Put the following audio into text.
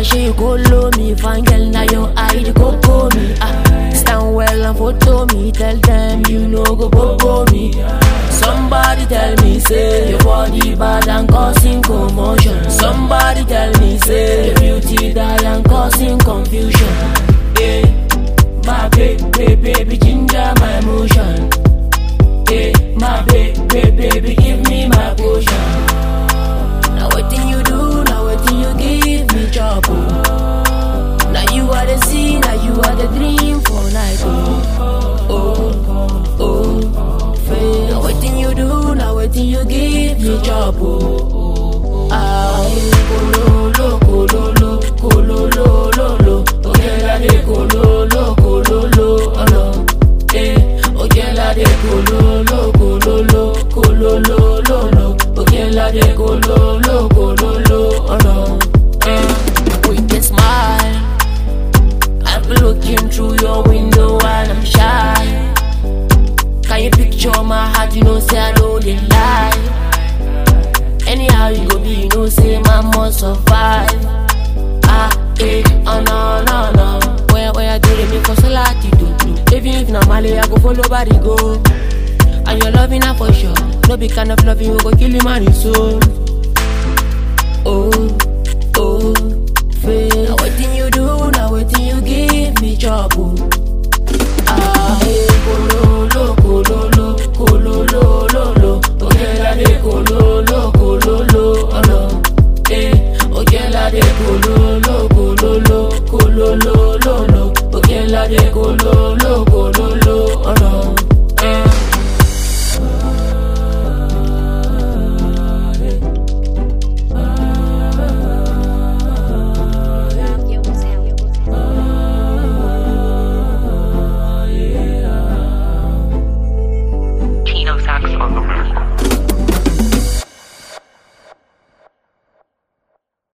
she you go low me. Fine girl, now your eye you go go me. Stand well and photo me. Tell them you know go bobo me. Somebody tell me say your body bad and causing commotion. Somebody tell me say your beauty die and causing confusion. Yeah, my baby ginger my emotion. Yeah, my baby give me my potion. Now wetin you do, now wetin you give me trouble. Now you are the sea, now you are the dream for night. Now wetin you do, now wetin you give me trouble. Kololo, kololo, kololo, lolo. Ogela de kololo, kololo, olo. Ogela de kololo, kololo, kololo, lolo. Ogela de kololo, kololo, olo. We can smile. I've been looking through your window and I'm shy. Can you picture my heart? You know say I know they lie. Anyhow you go be, you know say man must survive. Oh no. Where I do they make us a lot to do. Even if not Mali, I go follow body go. And your loving her for sure. No be kind of loving you go kill him and his soul. Fail. Now wetin you do, now wetin you give me trouble. Kololo, kololo, kololo, lolo. Ogela de kololo, kololo, olo. Ogela de kololo, kololo, kololo, lolo. Ogela de kololo,